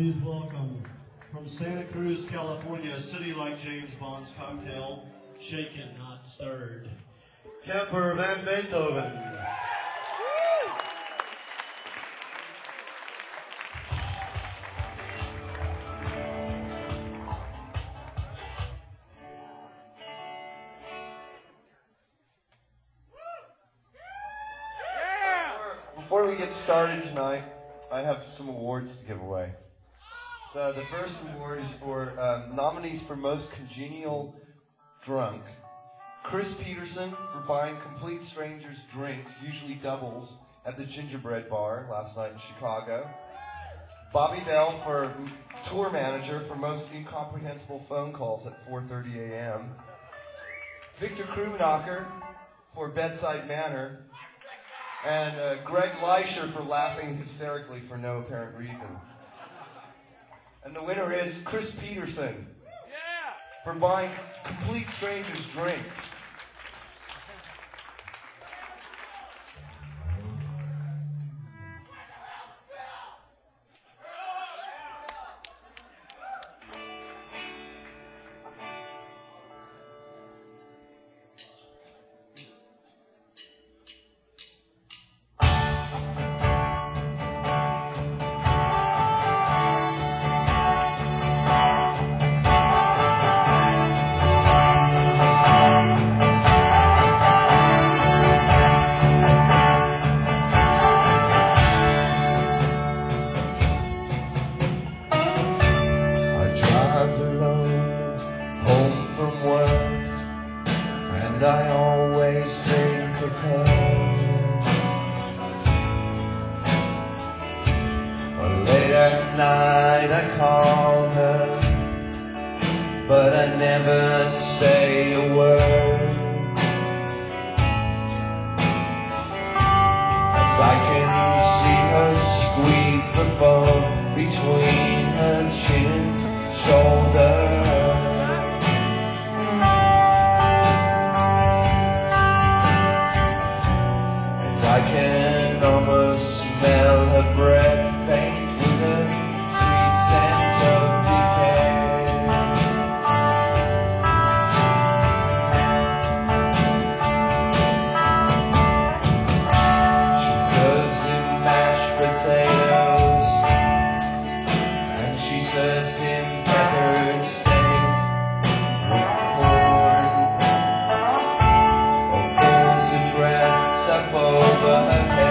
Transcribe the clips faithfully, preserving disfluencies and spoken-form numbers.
please welcome from Santa Cruz, California, a city like James Bond's cocktail, shaken, not stirred, Kemper Van Beethoven. Before we get started tonight, I have some awards to give away. So the first award is for um, nominees for Most Congenial Drunk. Chris Peterson for buying complete strangers drinks, usually doubles, at the Gingerbread Bar last night in Chicago. Bobby Bell for tour manager for most incomprehensible phone calls at four thirty a.m. Victor Krumnacher for bedside manner. And uh, Greg Leischer for laughing hysterically for no apparent reason. And the winner is Chris Peterson. Yeah! For buying complete strangers drinks. Over her head.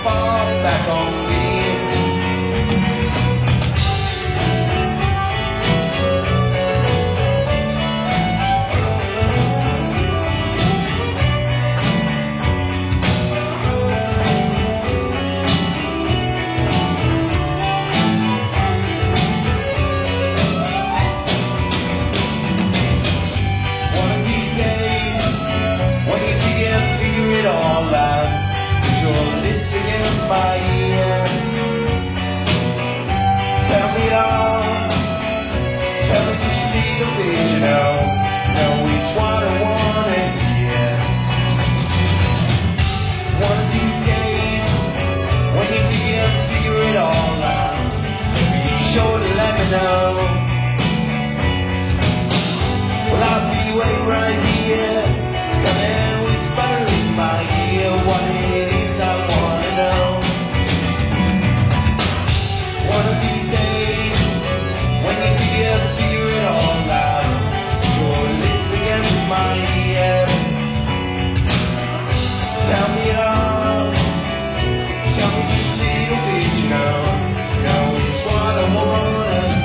fall back on me. One of these days, when you can't figure it all out, put your lips against my ear. Tell me it all, tell me just a little bit, you know. Know it's what I wanna hear. One of these days, when you can't figure it all out, be sure to let me know. Well, I'll be waiting right here, come and whisper in my ear what it is I wanna know. One of these days, when you can't figure it all out, your lips against my ear. Tell me it all, tell me just a little bit, you know. Know it's what I wanna hear.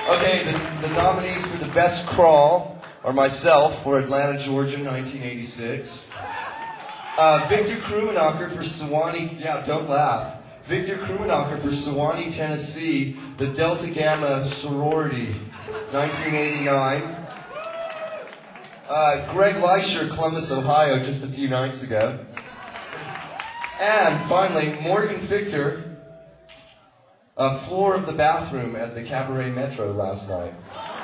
Okay, the, the nominees for the best crawl are myself for Atlanta, Georgia, nineteen eighty-six. Uh, Victor Krumenacher for Sewanee, yeah, don't laugh. Victor Krumenacher for Sewanee, Tennessee, the Delta Gamma sorority, nineteen eighty-nine. Uh, Greg Leisher, Columbus, Ohio, just a few nights ago. And finally, Morgan Fichter, a floor of the bathroom at the Cabaret Metro last night.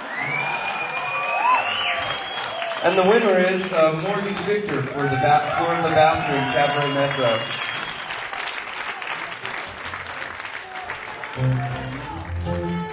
And the winner is uh, Morgan Fichter for the ba- floor of the bathroom, Cabaret Metro.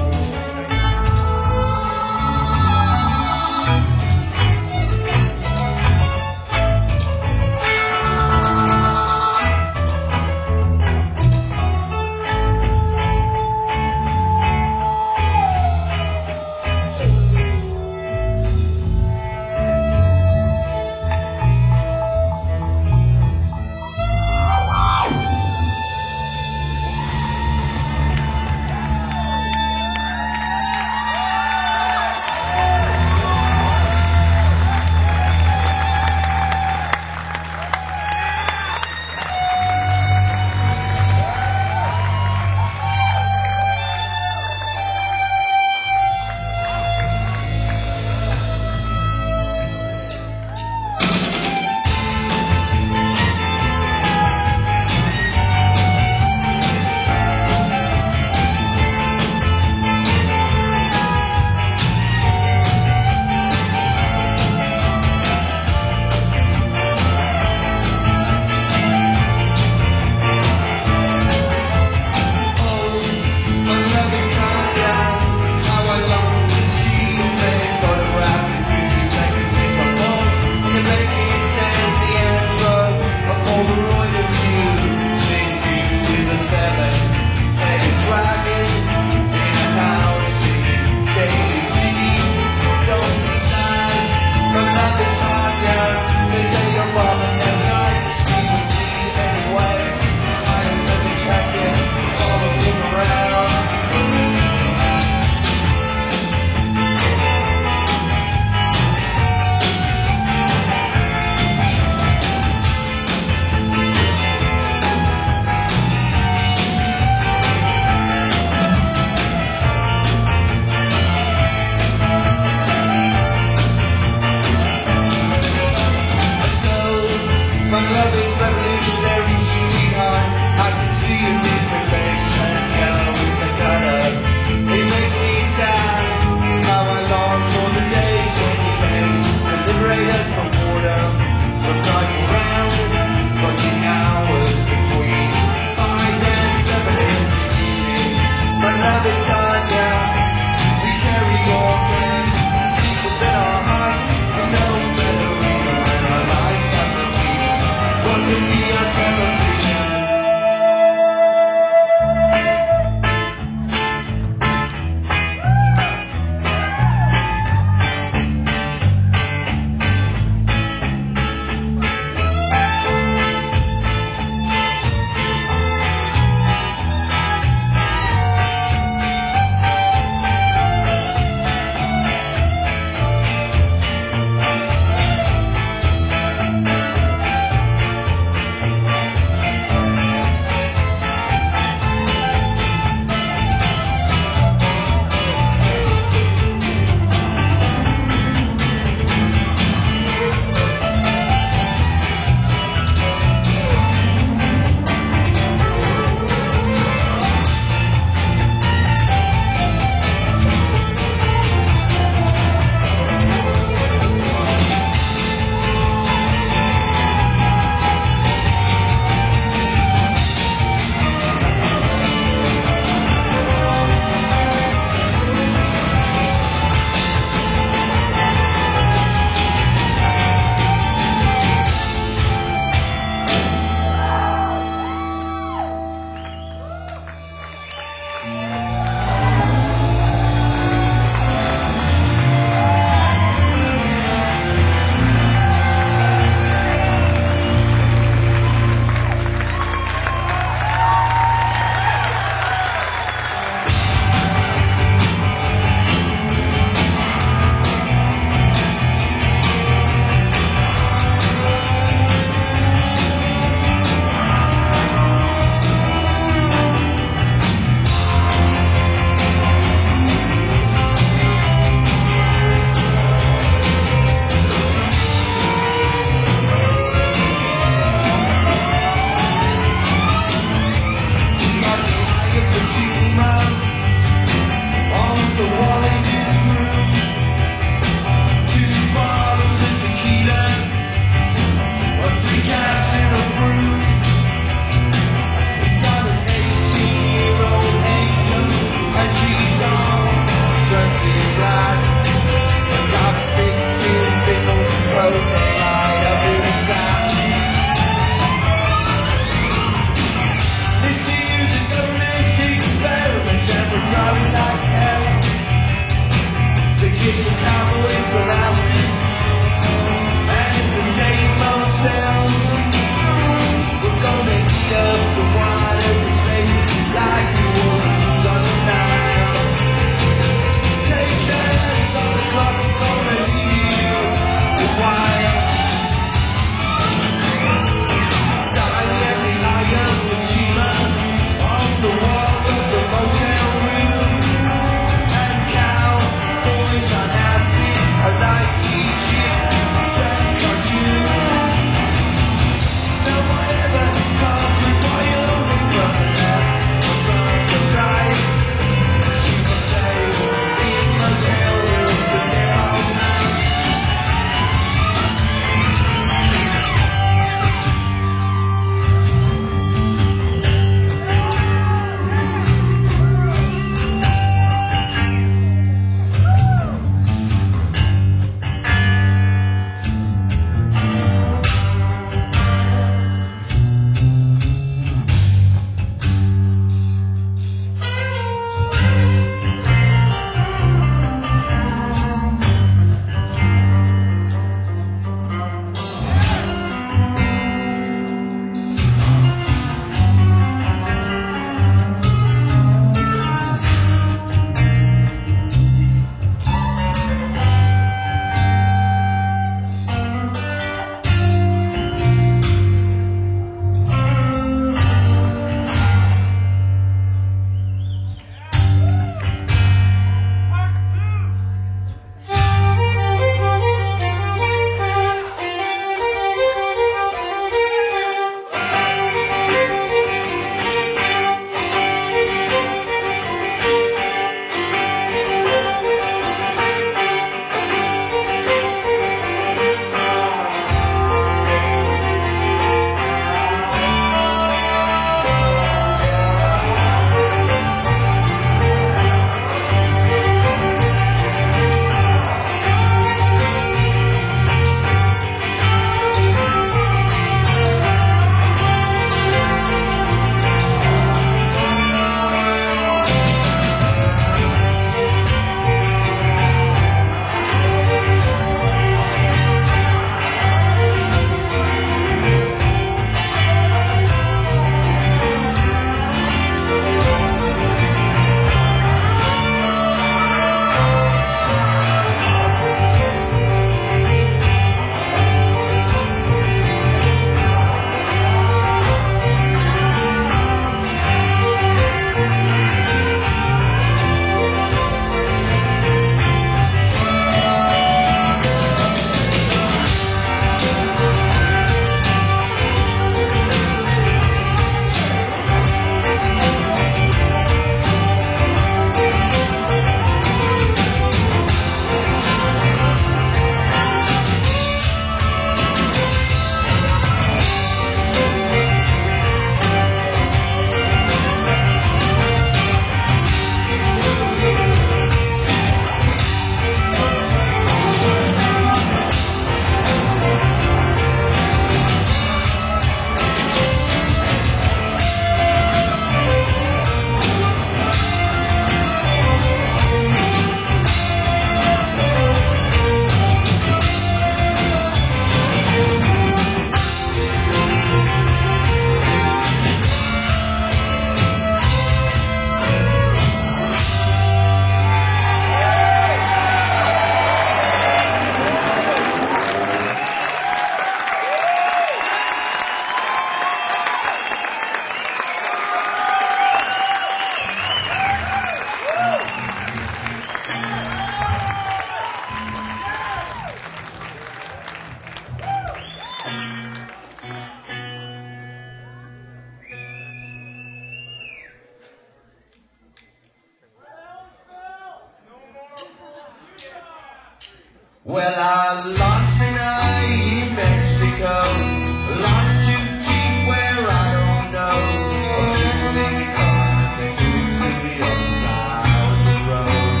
Well, I lost tonight in Mexico, lost too deep where I don't know. Or do you think it come and move to the other side of the road?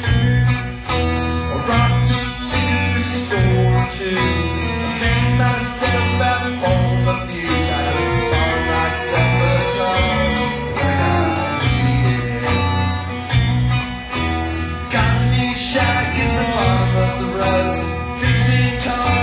I robbed a liquor store or two, I made myself at home a few times, bought myself a car when I needed it. Got me shack in the bottom of the road, fixing cars.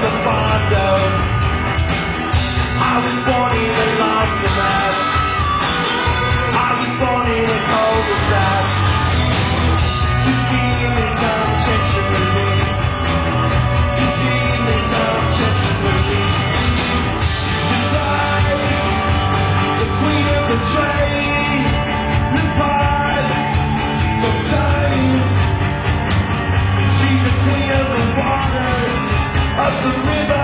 the Mondo. I was born in a laundromat. I was born in a cul-de-sac. Just give me some attention with me. Just give me some attention with me. Just like the queen of the trade, the pie. Sometimes she's the queen of the water, of the river.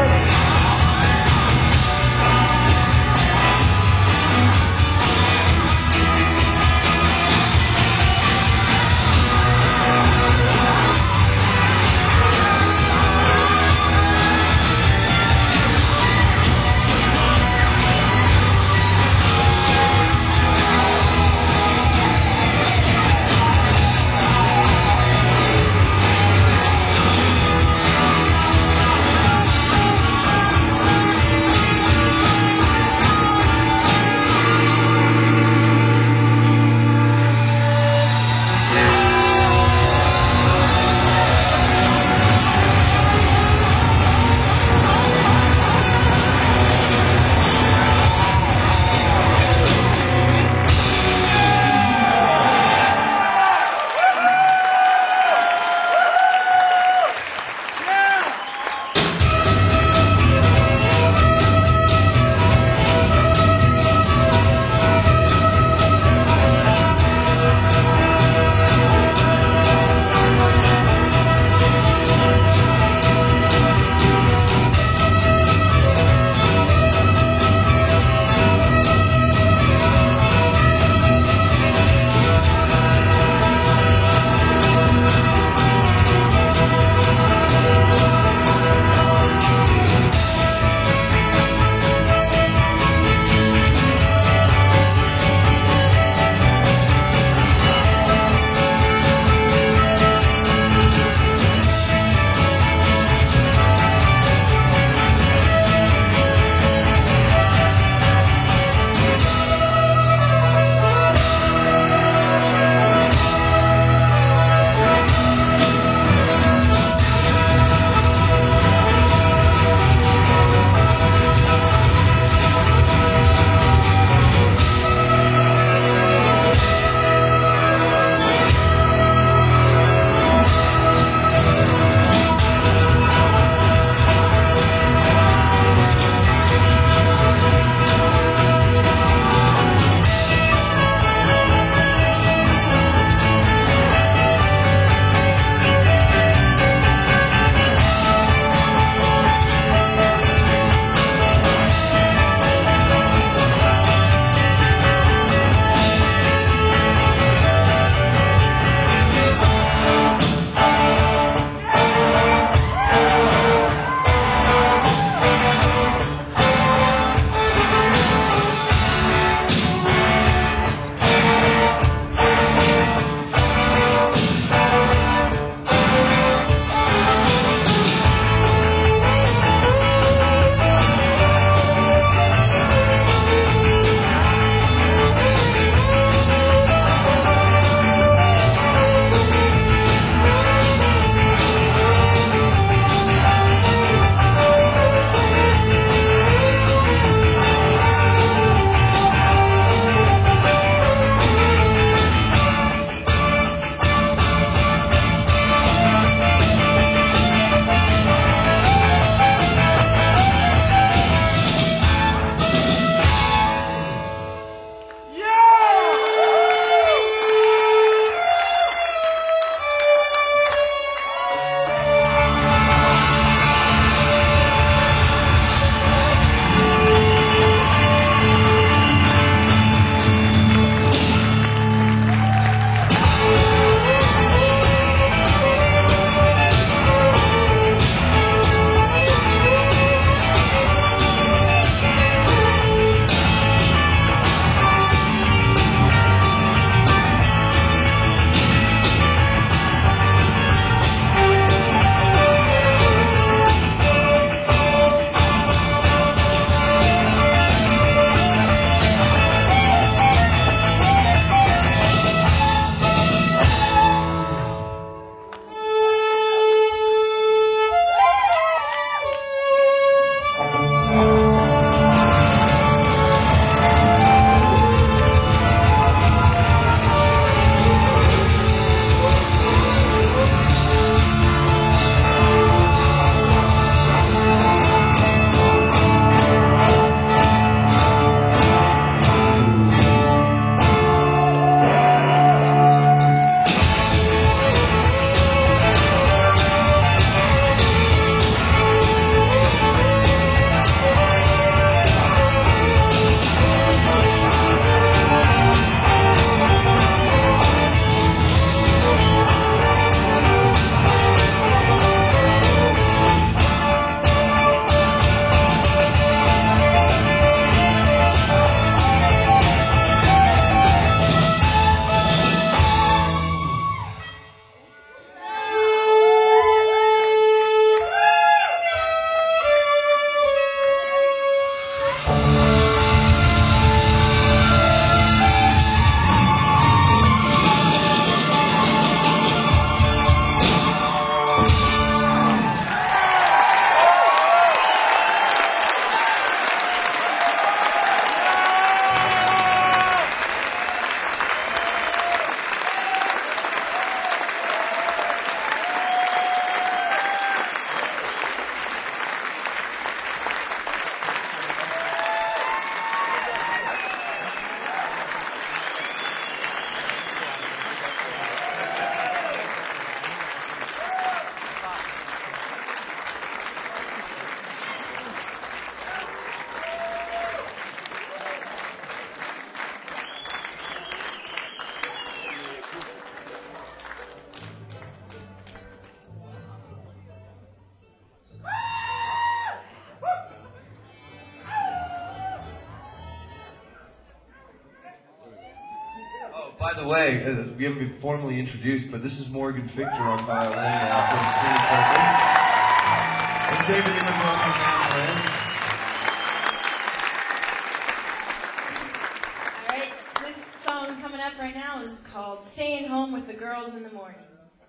By the way, uh, we haven't been formally introduced, but this is Morgan Fichter on violin now from Sing And David Imanol on mandolin. All right, this song coming up right now is called Staying Home with the Girls in the Morning.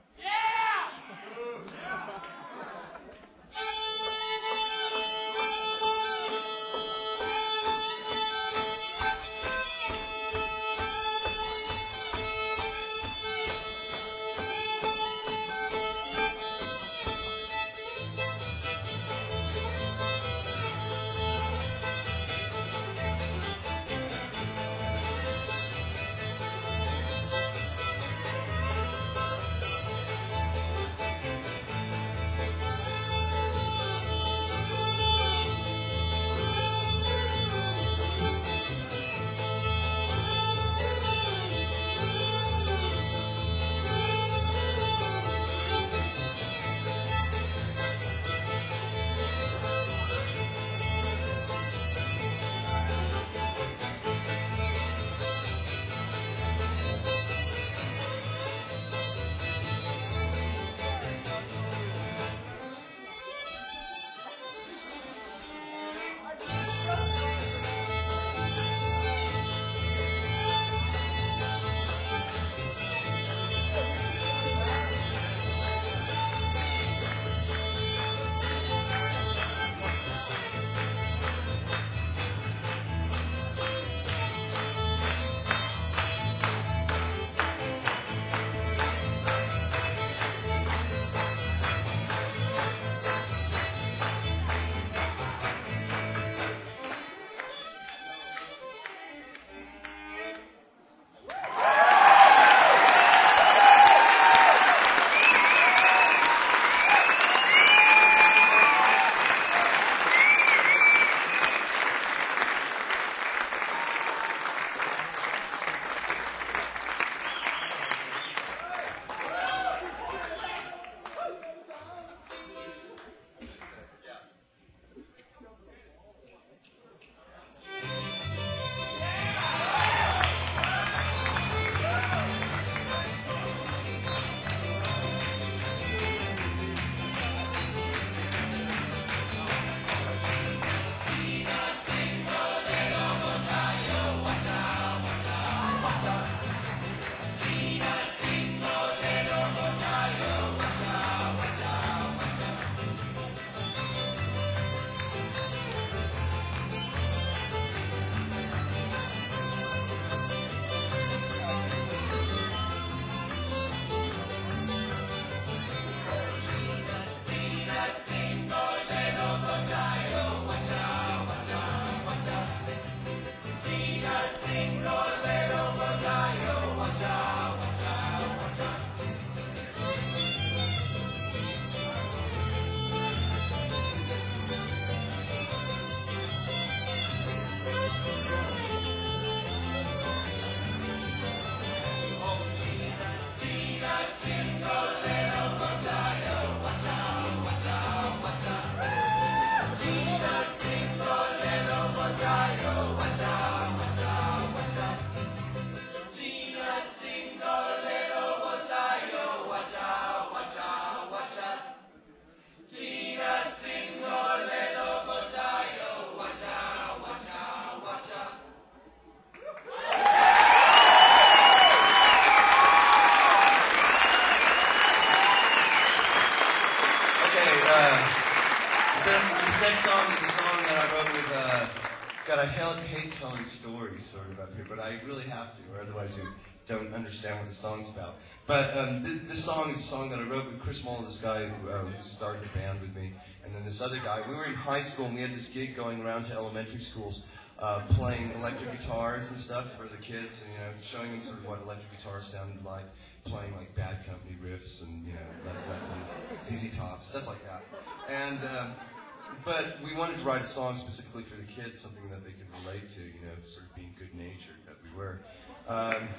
God, I hate telling stories sort of up here, but I really have to, or otherwise you don't understand what the song's about. But um, th- this song is a song that I wrote with Chris Mull, this guy who, uh, who started a band with me, and then this other guy. We were in high school, and we had this gig going around to elementary schools, uh, playing electric guitars and stuff for the kids, and you know, showing them sort of what electric guitars sounded like, playing like Bad Company riffs and you know, Led Zeppelin, Z Z Top, stuff like that. And um, but we wanted to write a song specifically for the kids, something that they could relate to, you know, sort of being good-natured that we were. Um,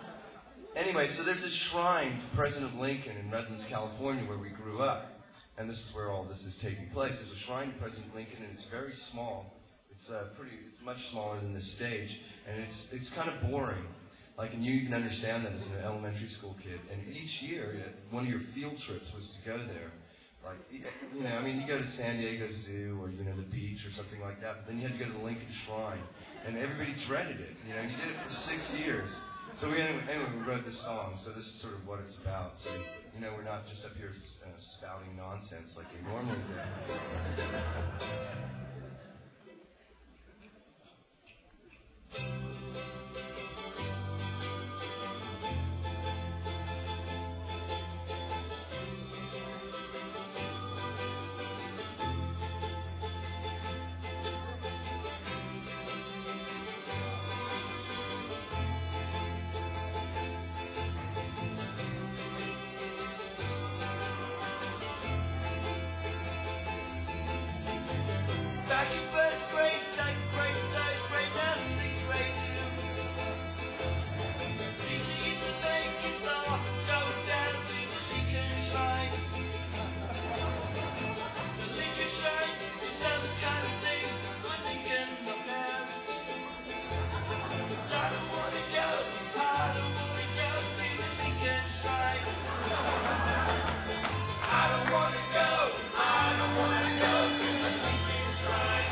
anyway, so there's this shrine to President Lincoln in Redlands, California, where we grew up. And this is where all this is taking place. There's a shrine to President Lincoln, and it's very small. It's uh, pretty. It's much smaller than this stage, and it's it's kind of boring. Like, and you can understand that as an elementary school kid. And each year, one of your field trips was to go there. Like, you know, I mean, you go to San Diego Zoo or, you know, the beach or something like that, but then you had to go to the Lincoln Shrine. And everybody dreaded it, you know, and you did it for six years. So we, anyway, anyway, we wrote this song, so this is sort of what it's about. So, you know, we're not just up here uh, spouting nonsense like we normally do. Back in first grade, second grade, third grade, now sixth grade too. Teacher used to make us all go down to the Lincoln Shrine. The Lincoln Shrine is some kind of thing for Lincoln man. I don't wanna go, I don't wanna go to the Lincoln Shrine. I don't wanna go, I don't wanna go to the Lincoln Shrine.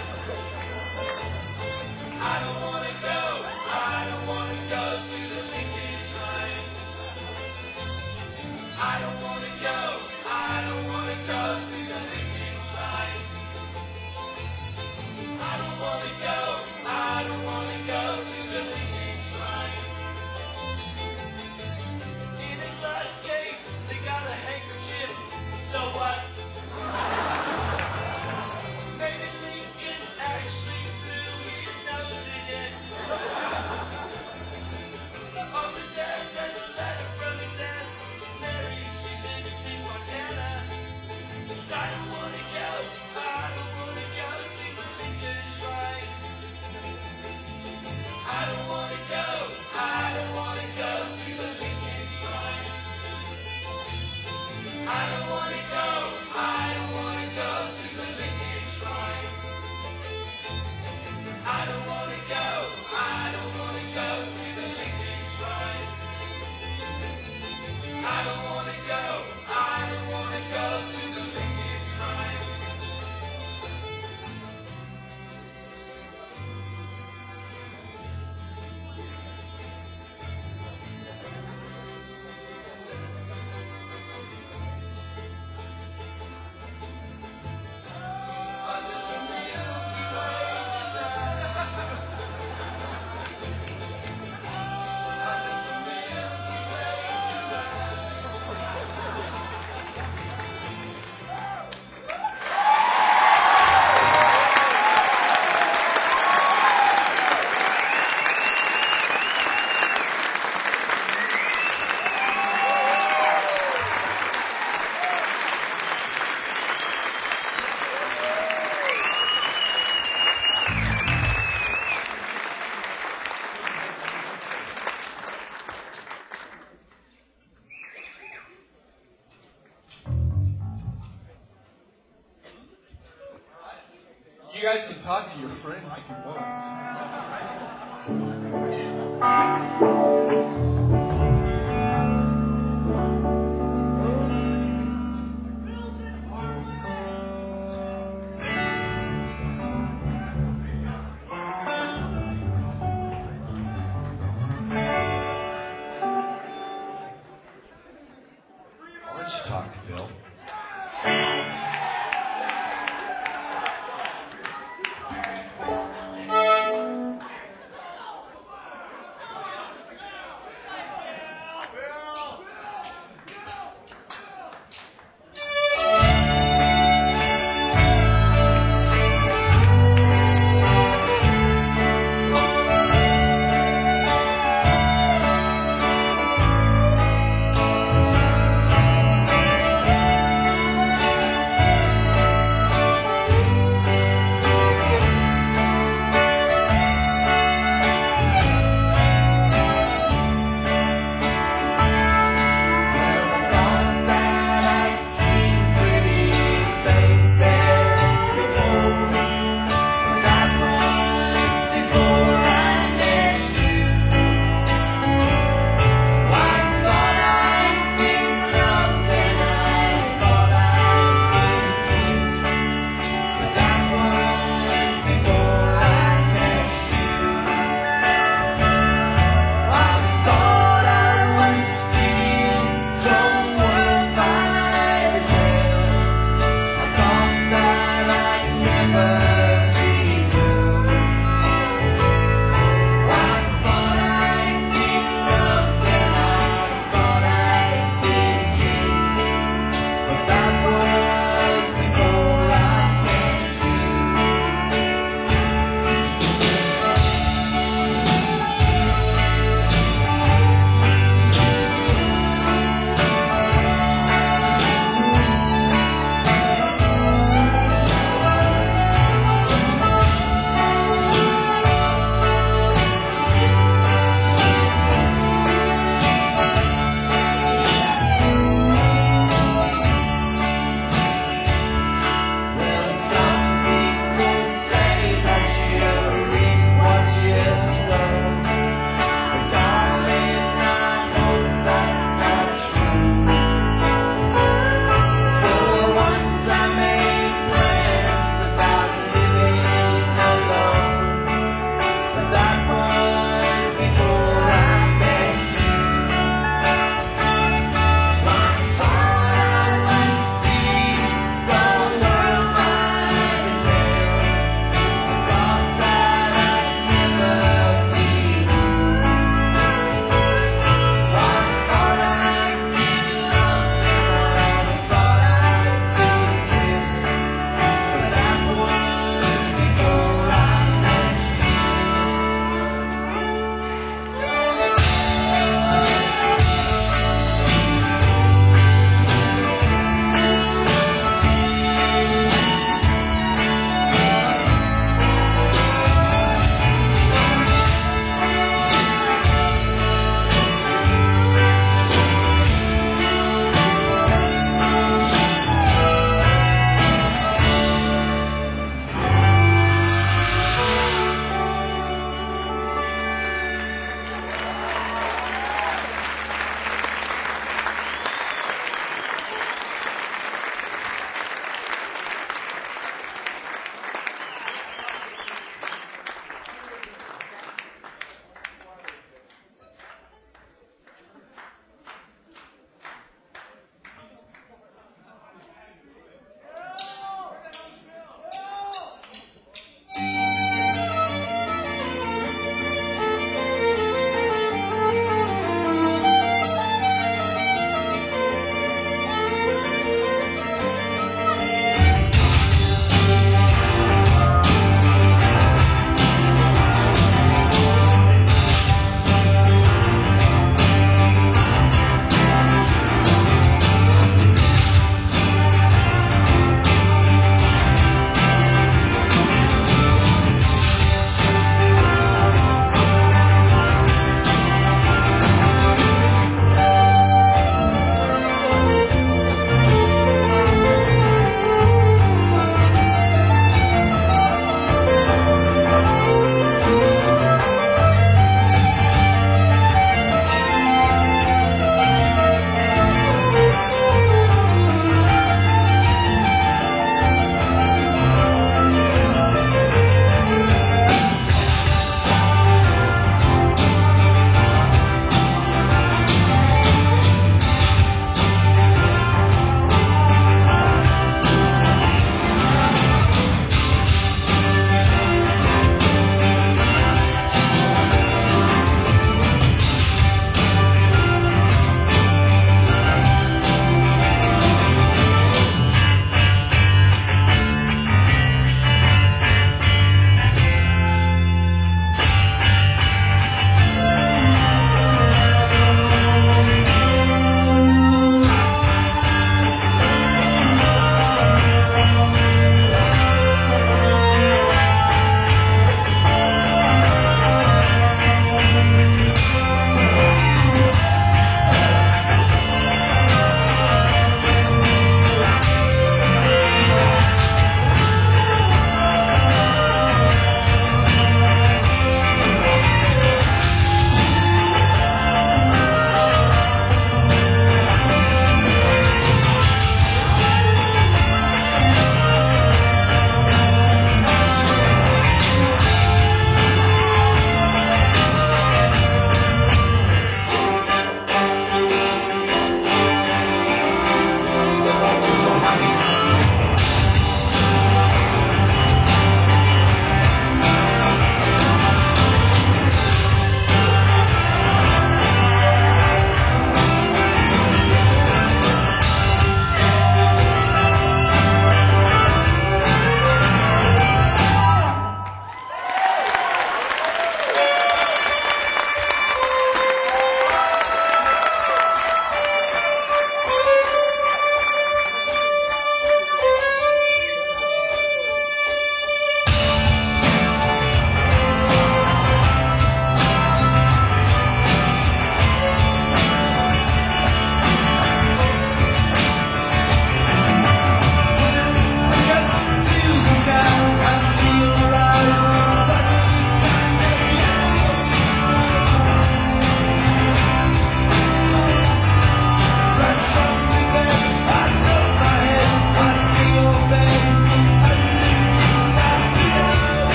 I don't wanna go, I don't wanna go to the Lincoln Shrine. I don't wanna go, I don't wanna go to the Lincoln Shrine. I don't wanna go, I don't wanna go to the Lincoln Shrine. In a glass case, they got a handkerchief, so what? Maybe Lincoln actually blew his nose in it. On the dead, there's a letter from his aunt Mary. She lived in Montana. I don't wanna go, I don't wanna go to the Lincoln Shrine. I don't wanna go, I don't wanna go to the Lincoln Shrine. I don't wanna go, I don't wanna go to the Lincoln Shrine. I don't wanna go, I don't wanna go to the Lincoln Shrine. I don't wanna go, I don't wanna go to the Lincoln Shrine. Under the Milky Way tonight. Under the Milky Way tonight. You guys can talk to your friends if you want. I'll let you talk to Bill.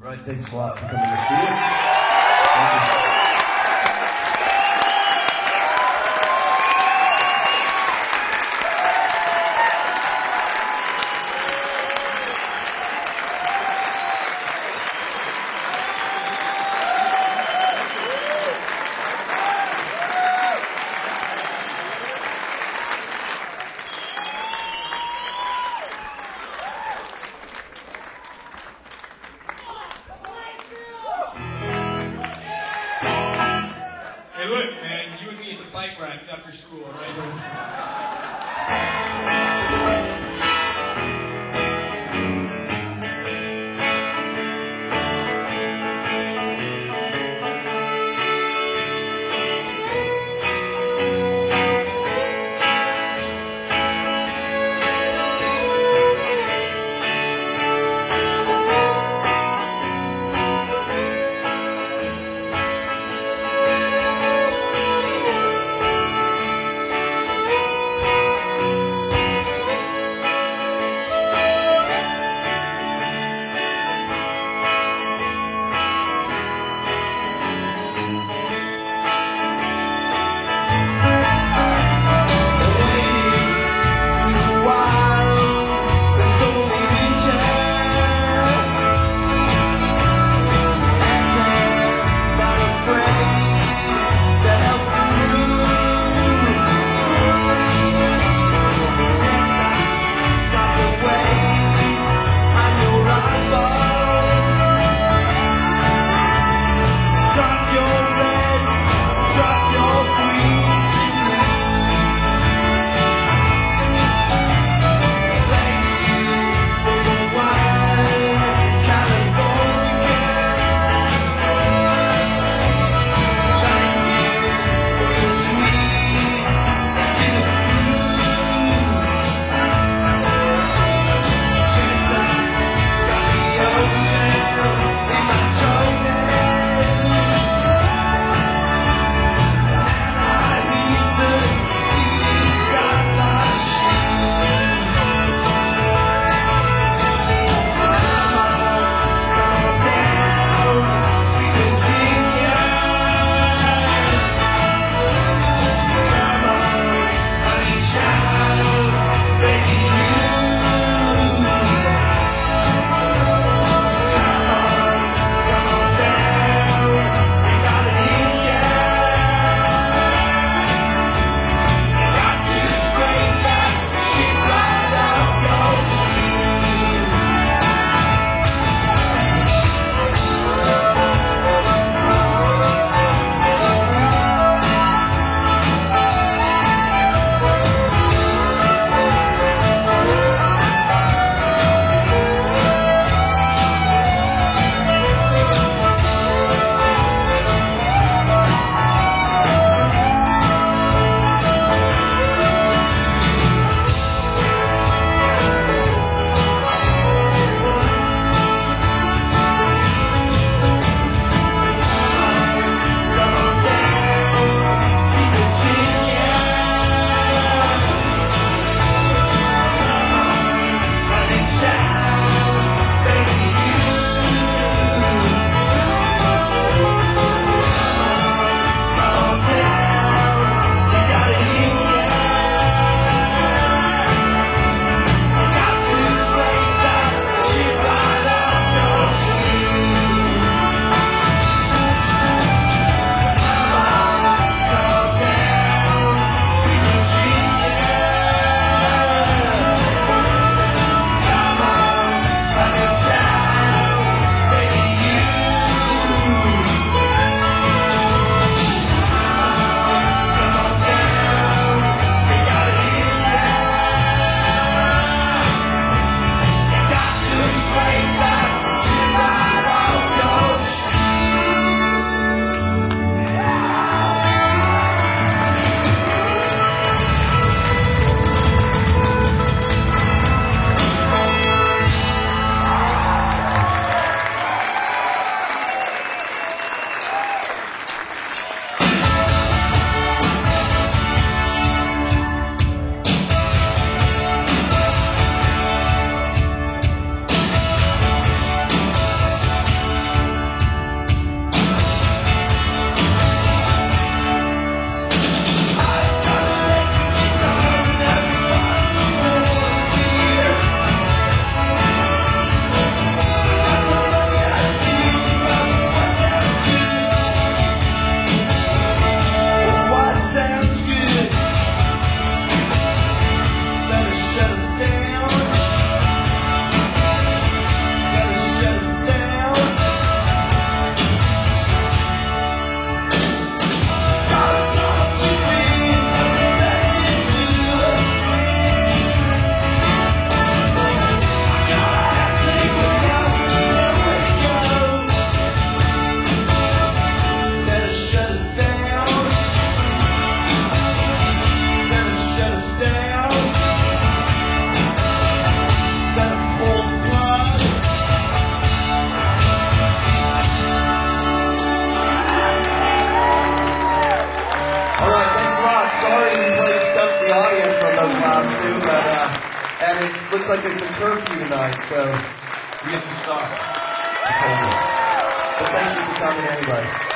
Right, thanks a lot for coming to see us. Thank you. Hey, look, man, you and me at the bike racks after school, all right? looks like it's a curfew tonight, so we have to stop. But thank you for coming anyway.